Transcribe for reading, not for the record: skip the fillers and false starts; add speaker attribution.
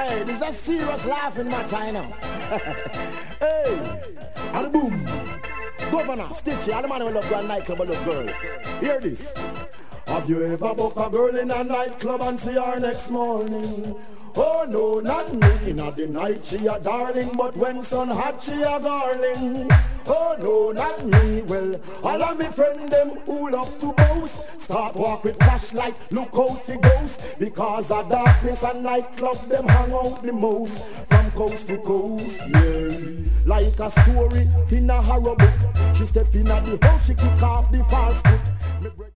Speaker 1: Hey, this is a serious laughing matter, you know. Hey, and boom. Governor, Stitchy, all the man who love a nightclub or love girl. Hear this. Have you ever booked a girl in a nightclub and see her next morning? Oh no, not me. In the night she a darling, but when sun hot she a darling. Oh no, not me. Well, all of me friend them who love to boast start walk with flashlight, look out the ghost. Because of darkness and nightclub them hang out the most. From coast to coast, yeah. Like a story in a horror book. She step in at the house, she kick off the false foot.